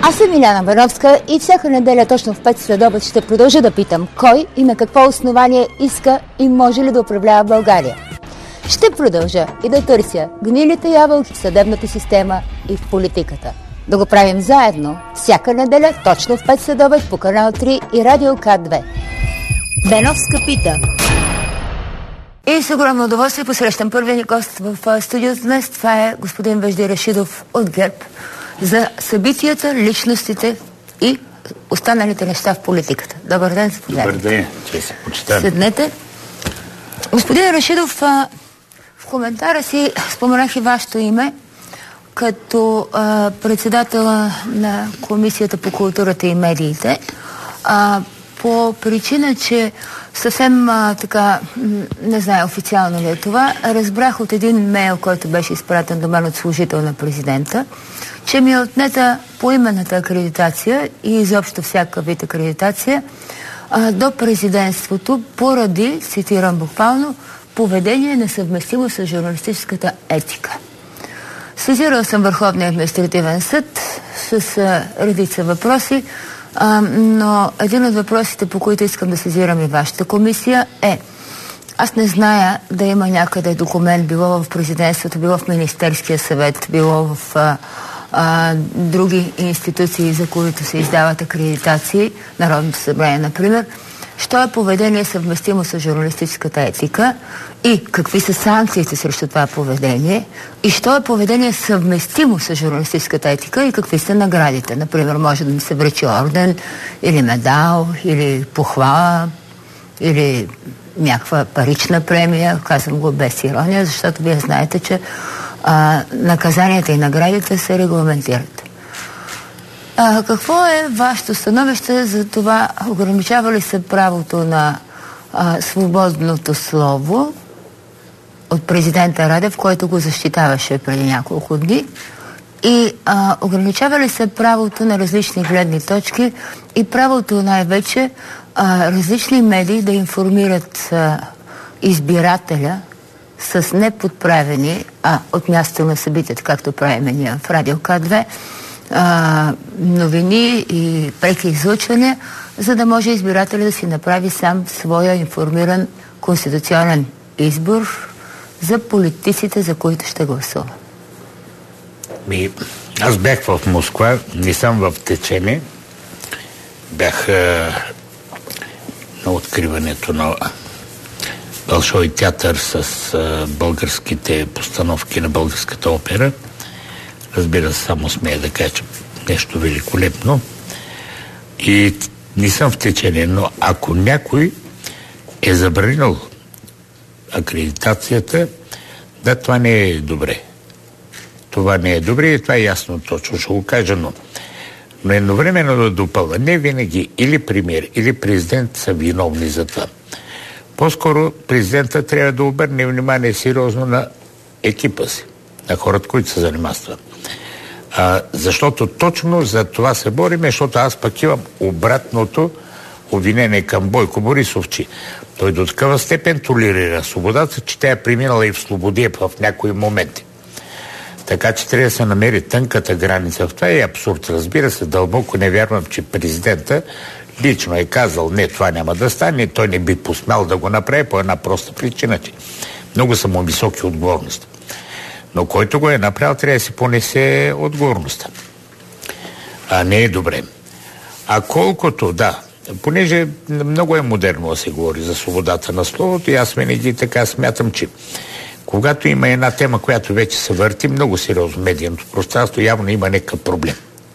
Аз съм Иляна Бановска и всяка неделя точно в 5 следобед ще продължа да питам кой и на какво основание иска и може ли да управлява България. Ще продължа и да търся гнилите ябълки в съдебната система и в политиката. Да го правим заедно всяка неделя точно в 5 следобед по канал 3 и Радио К2. Беновска пита. И с огромно удоволствие посрещам първия ни гост в студиото днес. Това е господин Вежди Рашидов от ГЕРБ за събитията, личностите и останалите неща в политиката. Добър ден, заповядайте. Добър ден, че се почитам. Седнете. Господин Рашидов, в коментара си споменах и вашето име като председател на Комисията по културата и медиите. По причина, че съвсем така, не знае официално ли е това, разбрах от един мейл, който беше изпратен до мен от служител на президента, че ми е отнета поименната акредитация и изобщо всяка вид акредитация до президентството поради, цитирам буквално, поведение несъвместимо с журналистическата етика. Сезирал съм Върховния административен съд с редица въпроси, но един от въпросите, по които искам да сезирам и вашата комисия е: аз не зная да има някъде документ, било в президентството, било в Министерския съвет, било в други институции, за които се издават акредитации, Народното събрание, например, що е поведение съвместимо с журналистическата етика и какви са санкциите срещу това поведение и що е поведение съвместимо с журналистическата етика и какви са наградите. Например, може да ми се връчи орден или медал или похвала или някаква парична премия. Казвам го без ирония, защото вие знаете, че наказанията и наградите се регламентират. Какво е вашето становище за това? Ограничава ли се правото на свободното слово от президента Радев, който го защитаваше преди няколко дни? И ограничава ли се правото на различни гледни точки и правото най-вече различни медии да информират избирателя с неподправени, от място на събитията, както правим ние в Радио К2, новини и преки излъчвания, за да може избирателя да си направи сам своя информиран конституционен избор за политиците, за които ще гласува. Аз бях в Москва, не съм в течение. Бях на откриването на Большой театър с българските постановки на българската опера. Разбира се, само смея да кажа, че нещо великолепно. И не съм в течение, но ако някой е забранил акредитацията, да, това не е добре. Това не е добре и това е ясно точно, ще го кажа, но едновременно да допълва. Не винаги или премиер, или президент са виновни за това. По-скоро президента трябва да обърне внимание сериозно на екипа си, на хората, които се занимават. Защото точно за това се бориме, защото аз пък имам обратното обвинение към Бойко Борисов, че той до такава степен толерира свободата, че тя е преминала и в слободия в някои моменти. Така че трябва да се намери тънката граница в това и абсурд. Разбира се, дълбоко не вярвам, че президента лично е казал: не, това няма да стане, той не би посмял да го направи по една проста причина, че много са му високи отговорности. Но който го е направил, трябва да си понесе отговорността. Не е добре. А колкото, понеже много е модерно да се говори за свободата на словото, и аз винаги така смятам, че когато има една тема, която вече се върти много сериозно медийното пространство, явно има някакъв проблем.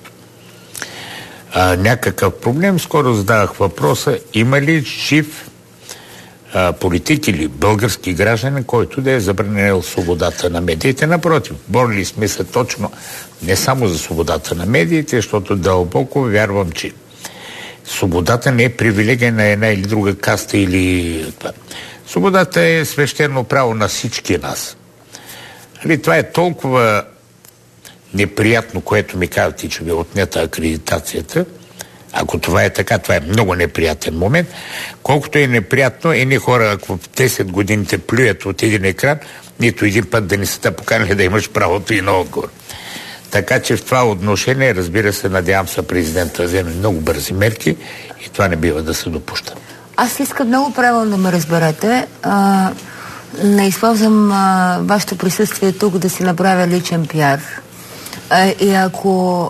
Някакъв проблем. Скоро задавах въпроса: има ли жив политик или български гражданин, който да е забранил свободата на медиите? Напротив, борили сме се точно не само за свободата на медиите, защото дълбоко вярвам, че свободата не е привилегия на една или друга каста или това. Свободата е свещено право на всички нас. Това е толкова неприятно, което ми казвате, че ви отнета акредитацията. Ако това е така, това е много неприятен момент. Колкото е неприятно, едни хора, ако в 10 годините плюят от един екран, нито един път да не са те поканали да имаш правото и на отговор. Така че в това отношение, разбира се, надявам се президента да вземе много бързи мерки и това не бива да се допуща. Аз искам много правилно да ме разберете. Не използвам вашето присъствие тук да си направя личен пиар. И ако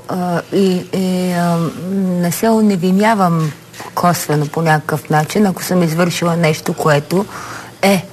не се оневинявам косвено по някакъв начин, ако съм извършила нещо, което е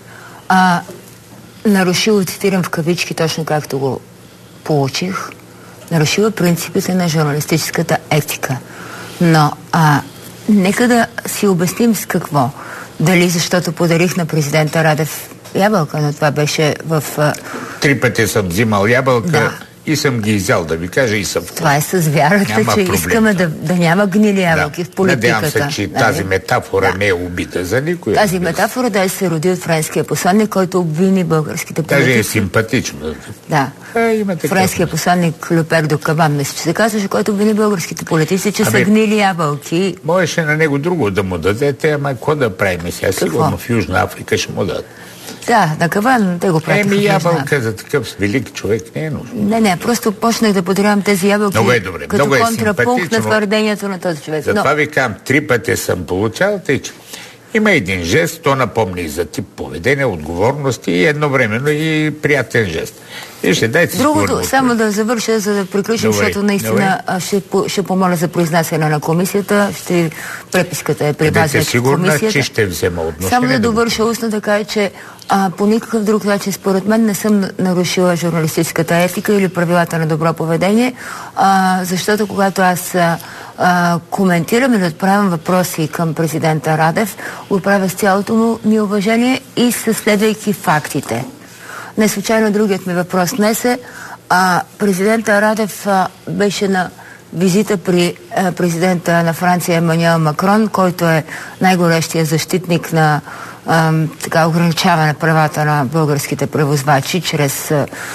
нарушило, цитирам в кавички, точно както го получих, нарушила принципите на журналистическата етика. Но нека да си обясним с какво. Дали защото подарих на президента Радев ябълка, но това беше в... 3 пъти съм взимал ябълка и съм ги изял, да ви кажа, и съм... Това е с вярата, няма че проблем, искаме да няма гнили ябълки в политиката. Надявам се, че тази метафора не е убита за никой. Тази метафора се роди от френския посланник, който обвини българските политици. Даже е симпатично. Да. Френския посланник Люпер до Кабан, мисля, че се казваше, който обвини българските политици, че са гнили ябълки. Можеше на него друго да му дадете, ама какво да правим сега? Сигурно в Южна Африка ще му дадат. Да, на Каван те го пратиха в Южна Африка. Ябълка за такъв велик човек не е нужно. Не, просто почнах да подарявам тези ябълки като контрапункт на твърдението на този човек. Затова ви казвам, 3 пъти съм получал, тъй че има един жест, то напомни за тип поведение, отговорности и едновременно и приятен жест. Вижте, дайте другото, само да завърша, за да приключим, защото наистина ще помоля за произнасяне на комисията. Преписката е при вас в комисията. Че ще взема отношение. Само да довърша устно да кажа, че по никакъв друг начин, според мен, не съм нарушила журналистическата етика или правилата на добро поведение, защото когато аз коментирам или отправям въпроси към президента Радев, го правя с цялото ми уважение и следвайки фактите. Не случайно другият ми въпрос днес е, президента Радев беше на визита при президента на Франция Емануел Макрон, който е най-горещия защитник на ограничаване правата на българските превозвачи чрез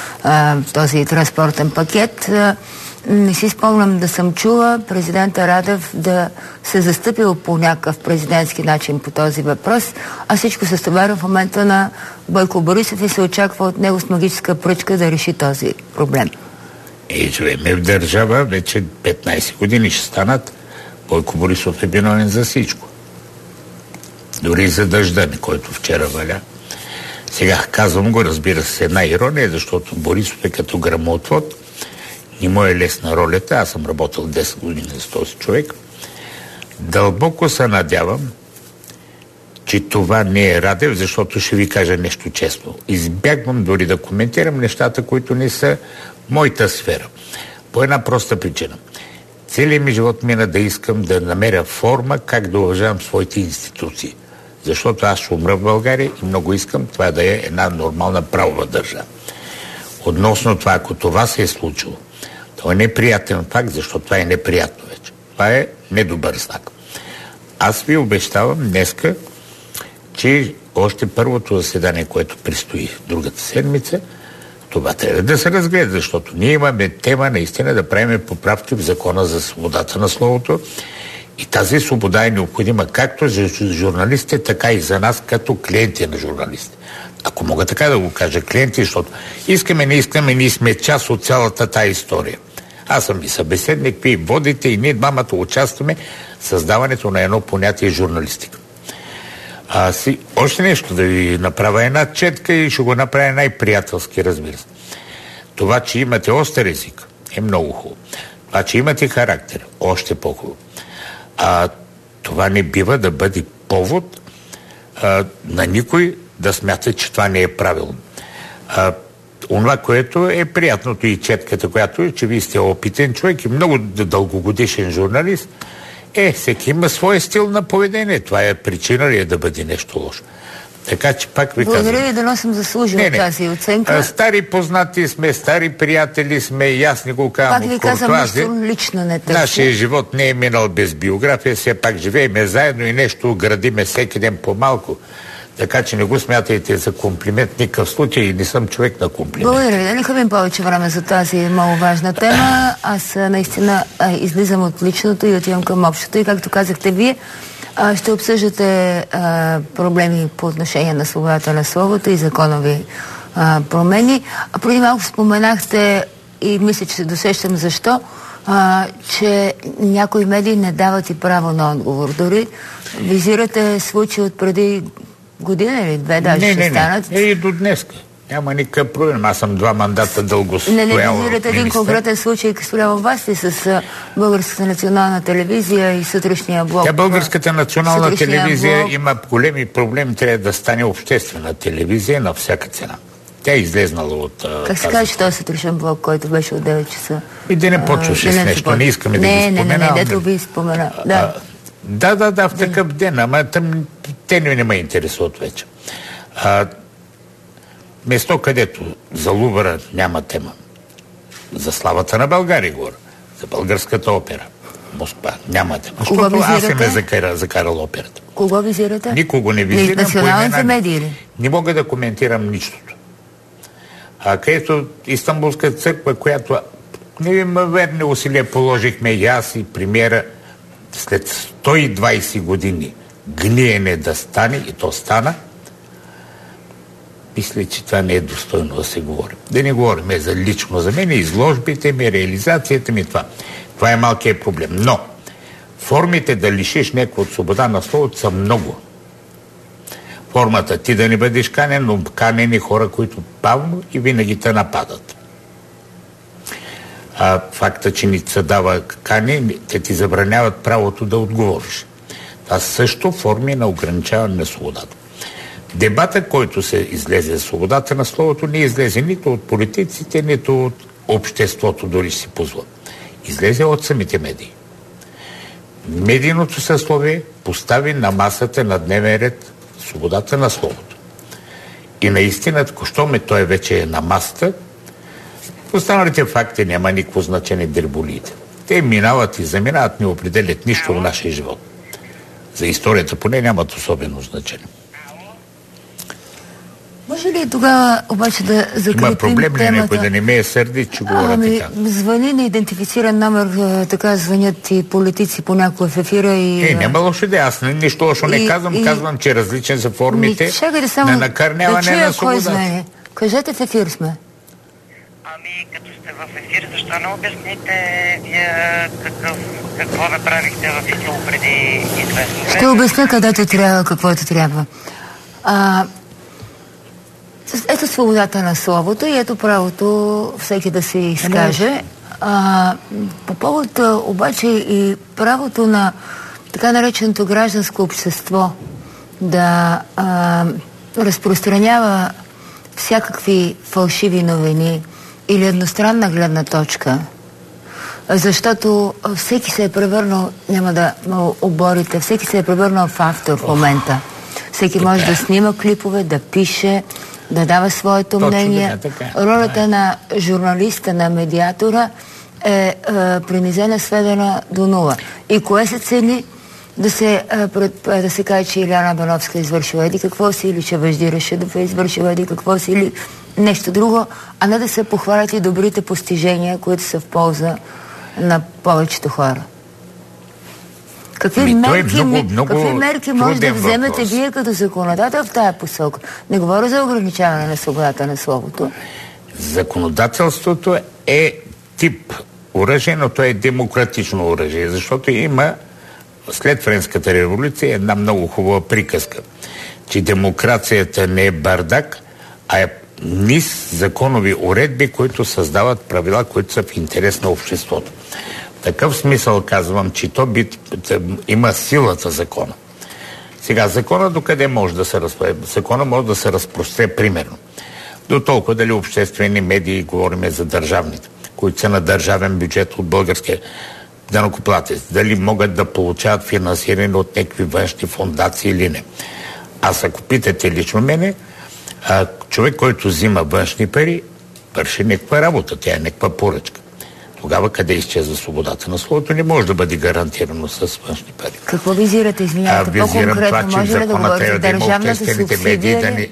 този транспортен пакет. Не си спомням да съм чула президента Радев да се застъпил по някакъв президентски начин по този въпрос, а всичко се стоваря в момента на Бойко Борисов и се очаква от него с магическа пръчка да реши този проблем. Живеем в държава, вече 15 години ще станат. Бойко Борисов е виновен за всичко. Дори за дъжда, който вчера валя. Сега казвам го, разбира се, една ирония, защото Борисов е като грамотвод. Не му е лесна ролята. Аз съм работил 10 години с този човек. Дълбоко се надявам, че това не е Радев, защото ще ви кажа нещо честно. Избягвам дори да коментирам нещата, които не са моята сфера. По една проста причина. Целият ми живот мина да искам да намеря форма как да уважавам своите институции. Защото аз ще умра в България и много искам това да е една нормална правова държава. Относно това, ако това се е случило, това е неприятен факт, защото това е неприятно вече. Това е недобър знак. Аз ви обещавам днеска, че още първото заседание, което предстои другата седмица, това трябва да се разгледа, защото ние имаме тема наистина да правим поправки в закона за свободата на словото и тази свобода е необходима както за журналистите, така и за нас като клиенти на журналисти. Ако мога така да го кажа, клиенти, защото искаме, не искаме, ние сме част от цялата тая история. Аз съм и събеседник, вие водите и ние двамата участваме в създаването на едно понятие журналистика. Още нещо да ви направя една четка и ще го направя най-приятелски, разбира се. Това, че имате остър език, е много хубаво. Това, че имате характер, още по-хубаво. Това не бива да бъде повод на никой да смята, че това не е правилно. Онова, което е приятното и четката, която е, че вие сте опитен човек и много дългогодишен журналист, всеки има своя стил на поведение. Това е причина ли да бъде нещо лошо? Така че пак ви казвам. Благодаря ви, да не съм заслужила тази оценка. Стари познати сме, стари приятели сме и аз не го казвам. Пак ви казвам, нещо лично не търся. Нашия живот не е минал без биография, все пак живееме заедно и нещо градиме всеки ден по-малко. Така че не го смятайте за комплимент никакъв случай и не съм човек на комплимент. Благодаря ви. Да не хабим повече време за тази много важна тема. Аз наистина излизам от личното и отивам към общото. И както казахте вие, ще обсъждате проблеми по отношение на свободата на словото и законови промени. Преди малко споменахте и мисля, че се досещам защо, че някои медии не дават и право на отговор. Дори визирате случаи от преди година или две, даже ще станат. Не, и до днес. Няма никакъв проблем. Аз съм 2 мандата дълго стоял. Не визирате един конкретен случай спрямо вас ли с Българската национална телевизия и сутрешния блок? Тя Българската национална телевизия има големи проблеми. Трябва да стане обществена телевизия на всяка цена. Тя е излезнала от... Как се каже този сутрешен блок, който беше от 9 часа? И да не почваше с нещо. Не искаме да ги споменаваме. Не, дето ви спомена. Да, в такъв ден. Ама те не ме интересуват вече. Место, където за Лувъра няма тема. За славата на България говоря. За българската опера. Москва няма тема. Защото аз съм закарал операта. Кого визирате? Никого не визирам. Националните медии ли? Не мога да коментирам нищото. Където Истанбулска църква, която неимоверни усилия положихме и аз и премиера след 120 години гниене да стане, и то стана, мисля, че това не е достойно да се говори. Да не говорим за лично за мен, изложбите ми, реализацията ми, това. Това е малкият проблем. Но формите да лишиш някой от свобода на словото са много. Формата ти да не бъдеш канен, но канени хора, които бавно и винаги те нападат. Факта, че ни се дава кане, те ти забраняват правото да отговориш. Това също форми на ограничаване на свободата. Дебата, който се излезе за свободата на словото, не излезе нито от политиците, нито от обществото, дори си позва. Излезе от самите медии. Медийното съсловие постави на масата на дневен ред свободата на словото. И наистина, щом той вече е на масата, останалите факти няма никакво значение дреболиите. Те минават и заминават, не определят нищо в нашия живот. За историята поне нямат особено значение. Може ли тогава обаче да закрепим темата? Има проблем ли някой да не ме сърди, че говоря така? Звъни на идентифициран номер, така звънят и политици понякога в ефира и... няма лошо да. Аз нищо лошо не казвам. Казвам, че различни са формите на накърняване на свободата. Кажете, в ефир сме. Като сте в ефир, защо не обясните какво направихте в ефир преди известно време? Ще обясня където трябва, каквото трябва. Ето свободата на словото и ето правото всеки да се изкаже. По повод обаче и правото на така нареченото гражданско общество да разпространява всякакви фалшиви новини или едностранна гледна точка, защото всеки се е превърнал, няма да оборите, всеки се е превърнал в автор в момента. Всеки може да снима клипове, да пише, да дава своето мнение. Ролята на журналиста, на медиатора е принизена, сведена до нула. И кое се цени? Да се каже, че Иляна Бановска е извършила еди какво си, или че Вежди Рашидов е извършила еди какво си, или нещо друго, а не да се похвалят и добрите постижения, които са в полза на повечето хора. Какви мерки може да вземете вие като законодател в тая посока? Не говоря за ограничаване на свободата на словото. Законодателството е тип оръжие, но то е демократично оръжие, защото има след Френската революция една много хубава приказка, че демокрацията не е бардак, а е низ законови уредби, които създават правила, които са в интерес на обществото. В такъв смисъл казвам, че има силата закона. Сега, закона докъде може да се разпростре? Закона може да се разпростре примерно. До толкова дали обществени медии, говорим за държавните, които са на държавен бюджет от българския данъкоплатец, дали могат да получават финансиране от някакви външни фондации или не. Аз ако питате лично мене, човек, който взима външни пари, върши някаква работа, тя е някаква поръчка. Тогава къде изчезва свободата на словото, не може да бъде гарантирано с външни пари. Какво визирате, извинявате, по-конкретно? Може ли да говорите държавната субсидия?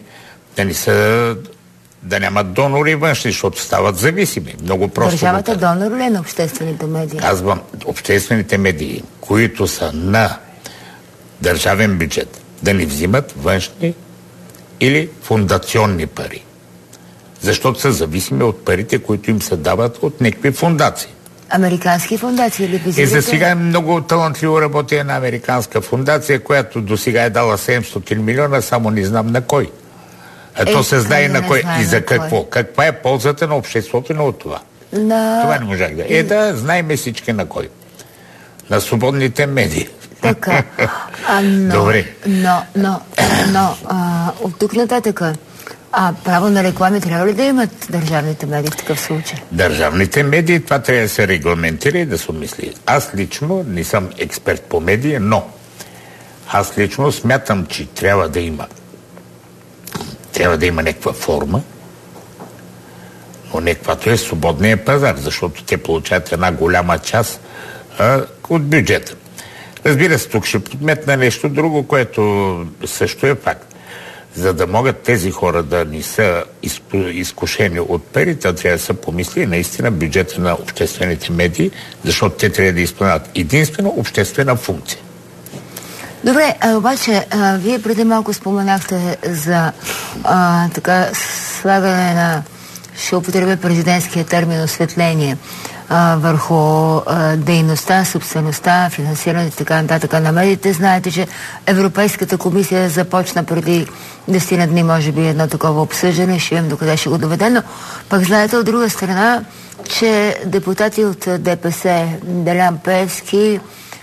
Да нямат донори външни, защото стават зависими. Много просто. Държавата донор ли е на обществените медии? Казвам, обществените медии, които са на държавен бюджет, да не взимат външни или фундационни пари. защото са зависими от парите, които им се дават от някакви фундации. Американски фундации или визирате? За сега е много талантливо работи една американска фундация, която до сега е дала 700 милиона, само не знам на кой. То се знае на кой и за какво. Каква е ползата на обществото от това? Това не можах да... Да, знаем всички на кой. На свободните медии. Така. Добре. Но от тук нататък право на реклами трябва ли да имат държавните медии в такъв случай? Държавните медии, това трябва да се регламентира и да се обмисли. Аз лично не съм експерт по медии, но аз лично смятам, че трябва да има някаква форма, но не каквато е свободния пазар, защото те получават една голяма част от бюджета. Разбира се, тук ще подметна нещо друго, което също е факт. За да могат тези хора да не са изкушени от парите, трябва да се помисли наистина бюджета на обществените медии, защото те трябва да изпълняват единствено обществена функция. Добре, обаче, вие преди малко споменахте за така слагане на, ще употребя президентския термин, осветление върху дейността, собствеността, финансирането и така нататък на медиите. Знаете, че Европейската комисия започна преди 10 дни, може би, едно такова обсъждане. Ще видим докъде ще го доведе. Но пък знаете от друга страна, че депутати от ДПС, Делян Пеевски,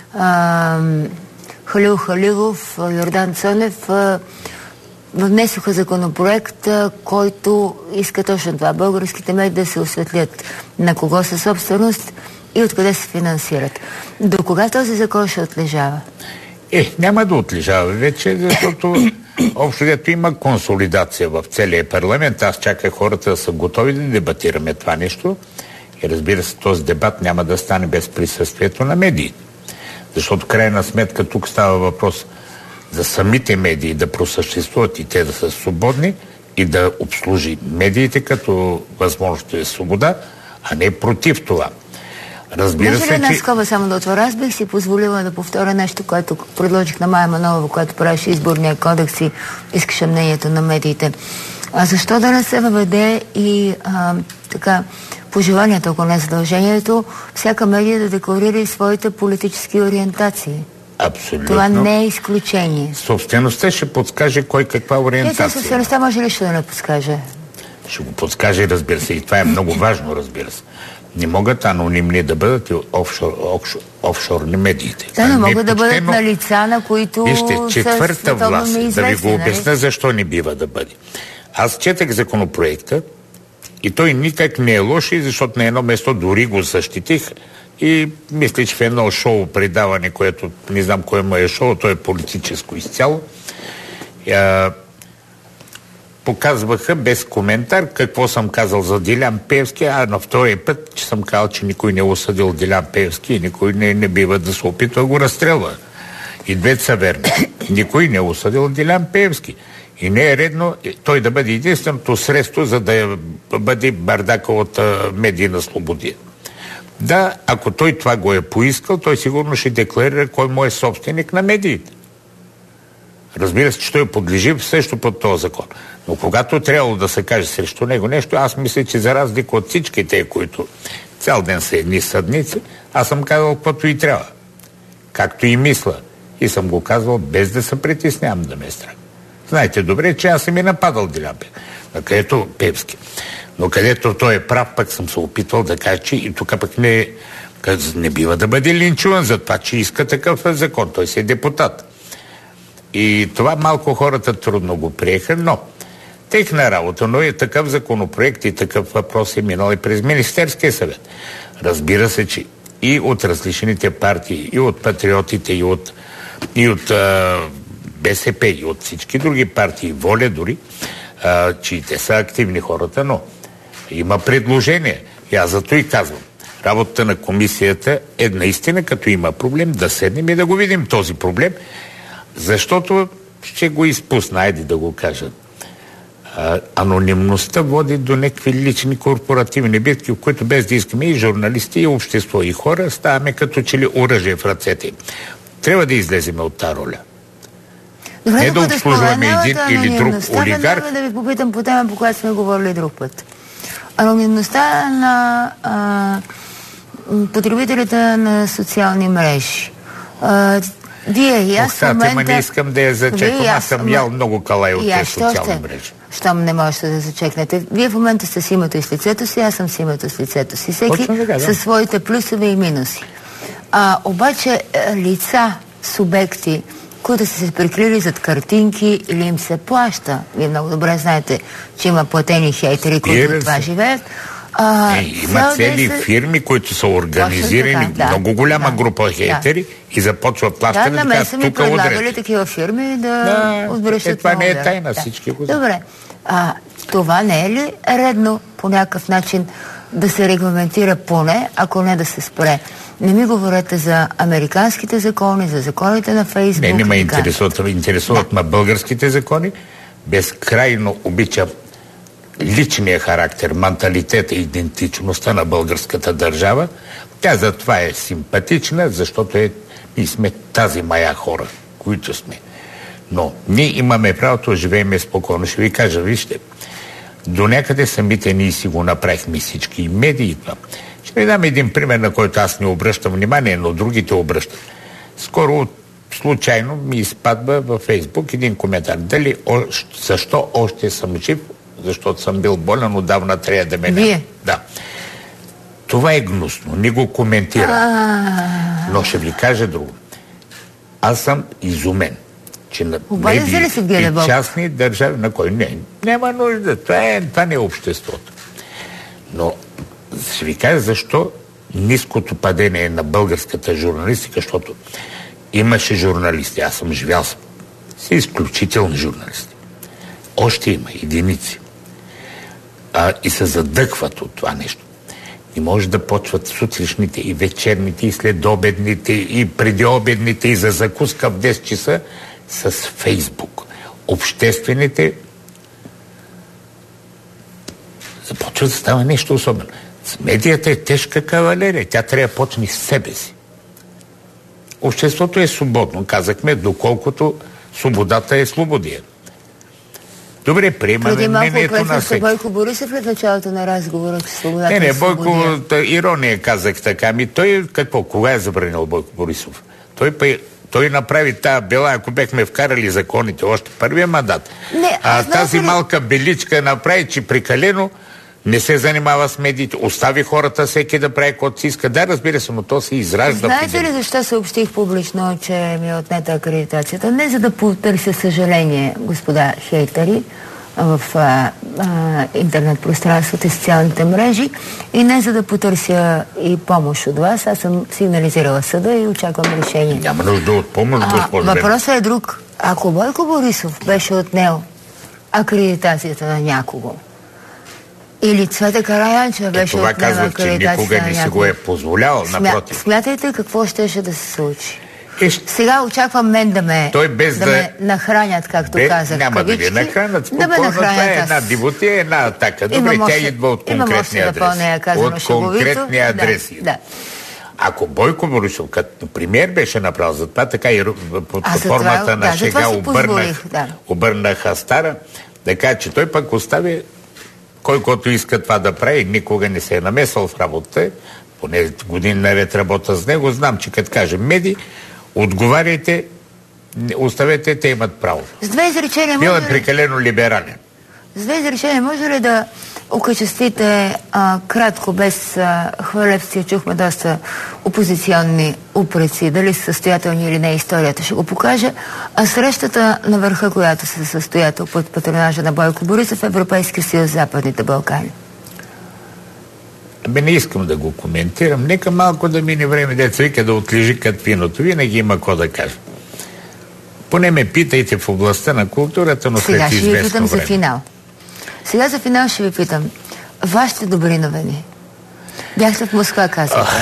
Халил Халилов, Йордан Цонев внесоха законопроект, който иска точно това. Българските медии да се осветлят на кого са собственост и откъде се финансират. До кога този закон ще отлежава? Няма да отлежава вече, защото общо дето има консолидация в целия парламент. Аз чаках хората да са готови да дебатираме това нещо. И разбира се, този дебат няма да стане без присъствието на медиите. Защото крайна сметка тук става въпрос за самите медии да просъществуват и те да са свободни и да обслужи медиите като възможност и свобода, а не против това. Разбира се, една скоба само да отворя. Аз бих си позволила да повторя нещо, което предложих на Мая Манолова, което правеше изборния кодекс и искаше мнението на медиите. Защо да не се въведе и така пожеланието, ако не задължението, всяка медия да декларира и своите политически ориентации? Абсолютно. Това не е изключение. Собствеността ще подскаже кой каква ориентация. Собствеността може ли ще да не подскаже? Ще го подскаже, разбира се. И това е много важно, разбира се. Не могат анонимни да бъдат и офшорни медиите. Да, не могат да бъдат на лица, на които вижте, четвърта власт, да ви го обясня защо не бива да бъде. Аз четах законопроекта и той никак не е лош, защото на едно место дори го защитих и мисля, че в едно шоу предаване, което не знам кое му е шоу, то е политическо изцяло, показваха без коментар какво съм казал за Делян Пеевски, а на втория път, че съм казал, че никой не е осъдил Делян Пеевски и никой не бива да се опитва да го разстрелва. И двете са верни. Никой не е осъдил Делян Пеевски. И не е редно той да бъде единственото средство, за да бъде бардака от медийна свобода. Да, ако той това го е поискал, той сигурно ще декларира кой му е собственик на медиите. Разбира се, че той подлежи също под този закон. Но когато трябвало да се каже срещу него нещо, аз мисля, че за разлика от всички те, които цял ден са едни съдници, аз съм казал каквото и трябва. Както и мисля. И съм го казвал без да се притеснявам да ме е страх. Знаете добре, че аз съм и нападал Делян където Пеевски. Но където той е прав, пък съм се опитвал да кажа, че и тук пък не бива да бъде линчуван за това, че иска такъв закон. Той си е депутат. И това малко хората трудно го приеха, но техна работа, но и такъв законопроект и такъв въпрос е минал и през Министерския съвет. Разбира се, че и от различните партии, и от патриотите, и от БСП, и от всички други партии, Воля дори, че те са активни хората, но има предложения. И аз зато и казвам, работата на комисията е наистина, като има проблем, да седнем и да го видим този проблем, защото ще го изпусна, айде да го кажа. Анонимността води до някакви лични корпоративни битки, в които без да искаме и журналисти, и общество, и хора, ставаме като че ли оръжие в ръцете им. Трябва да излезем от тази роля. Добре, не да обслужваме един или друг олигарх. Да ви попитам по тема, по която сме говорили друг път. Анонимността на потребителите на социални мрежи. Вие и аз в момента... не искам да я зачеквам. Аз съм ял много калай от тези социални мрежи. Щом не можете да зачекнете. Вие в момента сте с името и с лицето си, аз съм с името и с лицето си. Всеки със своите плюсове и минуси. Обаче лица, субекти, които са се прикрили зад картинки или им се плаща. Вие много добре знаете, че има платени хейтери, които от това живеят. Има цели фирми, които са организирани, много голяма група хейтери и започва плащане. Да, на мен са ми предлагали такива фирми да отбръщат това не е тайна, всички го знаят. Добре. Това не е ли редно по някакъв начин да се регламентира поне, ако не да се спре? Не ми говорете за американските закони, за законите на Фейсбук. Не ме интересуват ма българските закони. Безкрайно обичам личния характер, менталитета и идентичността на българската държава. Тя затова е симпатична, защото ние сме тази мая хора, които сме. Но ние имаме правото да живеем спокойно. Ще ви кажа, вижте, до някъде самите ние си го направихме всички медии. Ще ви дам един пример, на който аз не обръщам внимание, но другите обръщат. Скоро случайно ми изпадва във Фейсбук един коментар. Защо още съм жив? Защото съм бил болен, отдавна трябва да ме няма. Да. Това е гнусно. Не го коментира. Но ще ви кажа друго. Аз съм изумен, че на медии и частни държави, на кой няма нужда. Това не е обществото. Но ще ви кажа защо ниското падение на българската журналистика, защото имаше журналисти. Аз съм живял с изключителни журналисти. Още има единици. И се задъхват от това нещо. Не може да почват сутрешните и вечерните, и следобедните, и предиобедните, и за закуска в 10 часа с Фейсбук. Обществените започва да става нещо особено. С медията е тежка кавалерия. Тя трябва да почне с себе си. Обществото е свободно. Казахме, доколкото свободата е свободия. Добре, приемаме мнението на всеки. Бойко Борисов в началото на разговора, че свободата е свободия. Бойко, ирония казах така. Той кога е забранил Бойко Борисов? Той направи тази бела, ако бехме вкарали законите още първия мандат. Тази малка беличка направи, че прекалено не се занимава с медиите, остави хората всеки да прави каквото си иска. Да, разбира се, но то се изражда. Знаете ли защо съобщих публично, че ми е отнета акредитацията? Не за да потърся съжаление, господа хейтери, в интернет пространството и социалните мрежи, и не за да потърся и помощ от вас. Аз съм сигнализирала съда и очаквам решение. Няма нужда от помощ, госпожо. Въпросът е друг. Ако Бойко Борисов беше отнел акредитацията на някого, или Цвета Караянчева беше отнела акредитацията на някого, че никога не си го е позволявал, напротив. Смятайте какво щеше да се случи. Сега очаквам мен да ме нахранят, както казах. Няма да ви нахранят. Спокойно, това е една дивотия, една атака. Добре, тя идва от конкретния адрес. От конкретния адрес. Да. Ако Бойко Борисов като премиер беше направил за това, така и под формата на шега обърнах Астара, да кажа, че той пък остави кой който иска това да прави, никога не се е намесвал в работата, поне години наред работа с него, знам, че като кажем медии, отговаряйте, оставете, те имат право. С две изречения Бил е прекалено либерален. С две изречения може ли да окачествите кратко, без хвалебствие, чухме доста опозиционни упреци, дали са състоятелни или не, историята ще го покаже, а срещата на върха, която се състоя под патронажа на Бойко Борисов в Европейския съюз, Западните Балкани? Не искам да го коментирам. Нека малко да мине време, деца вика да отлежи като виното. Винаги има какво да кажа. Поне ме питайте в областта на културата, но след известно време. Сега ще ви питам за финал. Сега за финал ще ви питам. Вашите добри новини. Бяхте в Москва, казвате.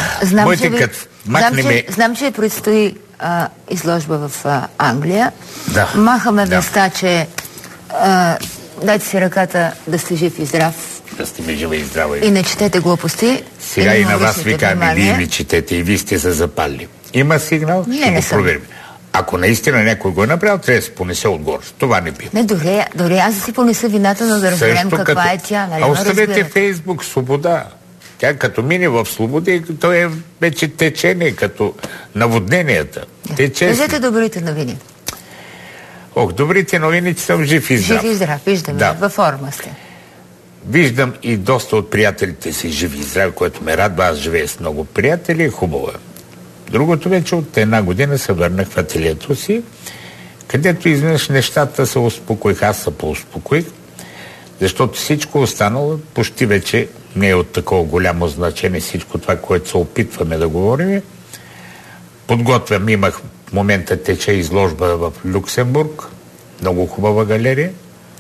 Знам, че ви предстои изложба в Англия. Да. Махаме веста, че дайте си ръката да сте жив и здрав. Да сте ми жива и здрава. И не четете глупости. Сега и на вас викаме, вие ми четете и вие сте се запалили. Има сигнал? Ще го проверим. Ако наистина някой го е направил, трябва да се понесе отгоре. Това не би. Не, дори аз да си понеса вината, но да разберем каква е тя. Нали? А оставете Фейсбук, свобода. Тя като мине в свобода, то е вече течение, като наводненията. Кажете добрите новини. Добрите новини, че съм жив и здрав. Жив и здрав, виждаме. Да. Във форма сте. Виждам и доста от приятелите си живи и здрави, което ме радва. Аз живея с много приятели, хубаво е. Другото вече от една година се върнах в ателието си, където изведнъж нещата се успокоих, аз се поуспокоих, защото всичко останало почти вече не е от такова голямо значение, всичко това, което се опитваме да говорим. Подготвям, имах в момента тече изложба в Люксембург, много хубава галерия.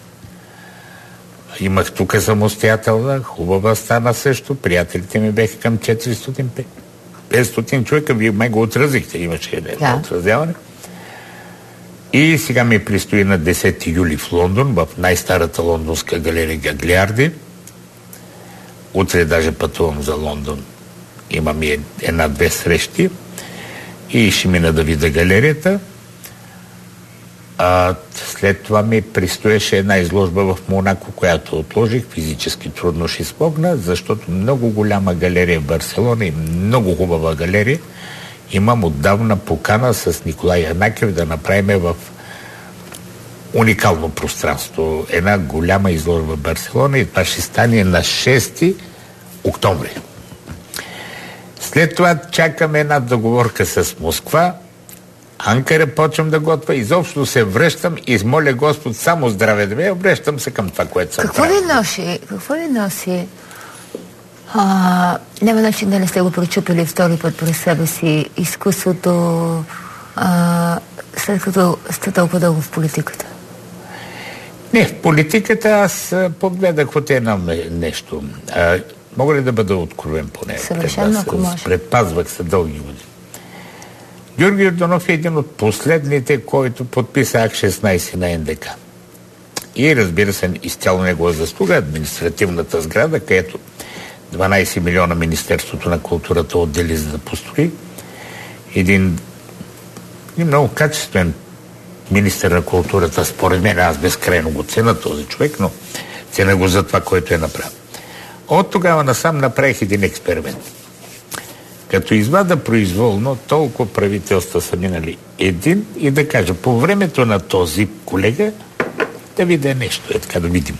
Имах тук самостоятелна, хубава стана също, приятелите ми беха към 400-500 човека, вие май го отразихте, имаше едно отразяване. И сега ми предстои на 10 юли в Лондон, в най-старата лондонска галерия Гаглиарди. Утре даже пътувам за Лондон. Имам и една-две срещи и ще мина да видя галерията. След това ми предстоеше една изложба в Монако, която отложих. Физически трудно ще спогна, защото много голяма галерия в Барселона и много хубава галерия. Имам отдавна покана с Николай Янакиев да направим в уникално пространство една голяма изложба в Барселона и това ще стане на 6 октомври. След това чакаме една договорка с Москва. Анкара почвам да готвя, изобщо се връщам и моля Господ само здраве да ме, обръщам се към това, което съм правил. Какво ви носи? Няма начин да не сте го прочупили втори път през себе си изкуството, след като сте толкова дълго в политиката? Не, в политиката аз подгледах от едно нещо. Мога ли да бъда откровен поне? Съвършено, ако може. Предпазвах се дълги години. Георги Йорданов е един от последните, който подписа Акт 16 на НДК. И разбира се, изцяло негова заслуга административната сграда, където 12 милиона Министерството на културата отдели за да построи. Един много качествен министър на културата, според мен, аз безкрайно го цена този човек, но цена го за това, което е направил. От тогава насам направих един експеримент. Като извада произволно, толкова правителства са минали един и да кажа, по времето на този колега да видя нещо, е така да видимо.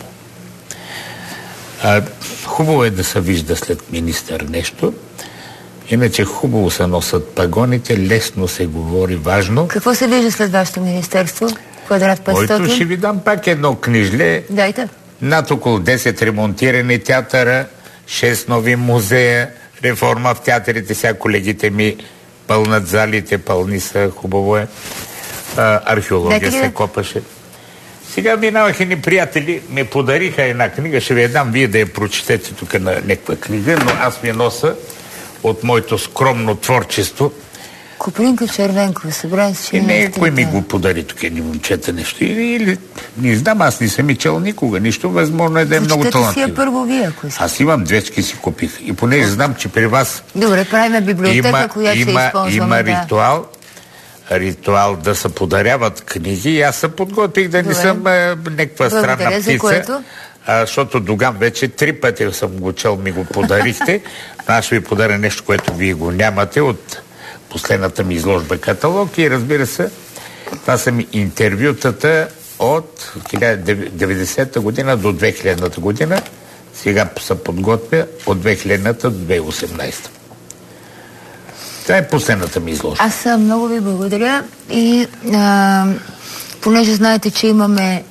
Хубаво е да се вижда след министър нещо, иначе хубаво се носят пагоните, лесно се говори, важно. Какво се вижда след вашето министерство? Квадрат 500? Който ще ви дам пак едно книжле. Дайте. Над около 10 ремонтирани театъра, 6 нови музея, реформа в театрите, сега колегите ми пълнат залите, пълни са, хубаво е. Археология се копаше. Сега минавах едни приятели, ми подариха една книга, ще ви я дам вие да я прочетете тук на някаква книга, но аз ми носа от моето скромно творчество. Купринка Червенкова, събран с не, кой ми го подари тук едни момчета нещо. Или не знам, аз не съм и чел никога нищо, възможно е да е много талантливо. Си я първо вие, ако искате. Аз имам двечки си купих. И понеже знам, че при вас добре, правим библиотека, която се използваме. Има ритуал да се подаряват книги и аз се подготвих да не съм някаква странна птица. Защото Доган вече 3 пъти съм го чел, ми го подарихте. Аз ще ви подаря нещо, което вие го нямате от последната ми изложба каталог и разбира се, това са ми интервютата от 1990 година до 2000 година. Сега се подготвя от 2000 до 2018. Това е последната ми изложба. Аз много ви благодаря и понеже знаете, че имаме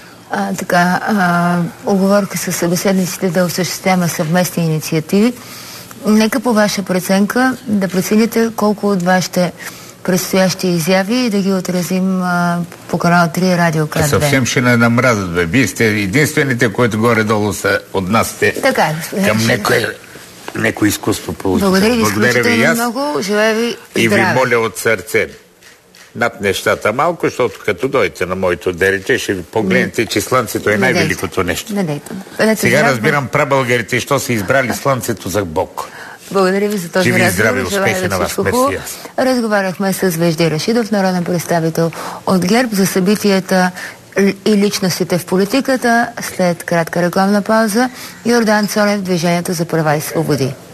оговорка с събеседниците да осъществяваме съвместни инициативи, нека по ваша преценка да прецените колко от вашите предстоящи изяви и да ги отразим по канал 3 Радио КАТ 2. Съвсем ще не намразят, бе. Вие сте единствените, които горе-долу са от нас сте към някое изкуство получите. Благодаря ви изключително много. Желая ви здраве. И ви моля от сърце. над нещата малко, защото като дойдете на моето дереже, ще ви погледнете, че слънцето е най-великото нещо. Сега разбирам прабългарите, що са избрали слънцето за Бог. Благодаря ви за този разговор. Здраве, успехи на вас. Мерсия. Разговаряхме с Вежди Рашидов, народен представител от ГЕРБ, за събитията и личностите в политиката. След кратка рекламна пауза, Йордан Цонев, Движението за права и свободи.